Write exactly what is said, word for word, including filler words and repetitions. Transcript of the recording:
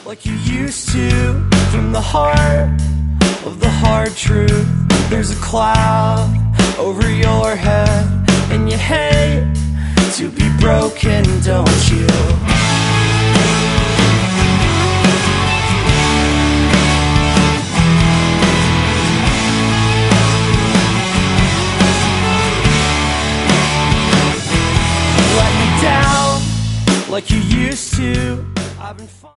like you used to. From the heart of the hard truth, there's a cloud over your head, and you hate to be broken, don't you? Let me down like you used to. I've been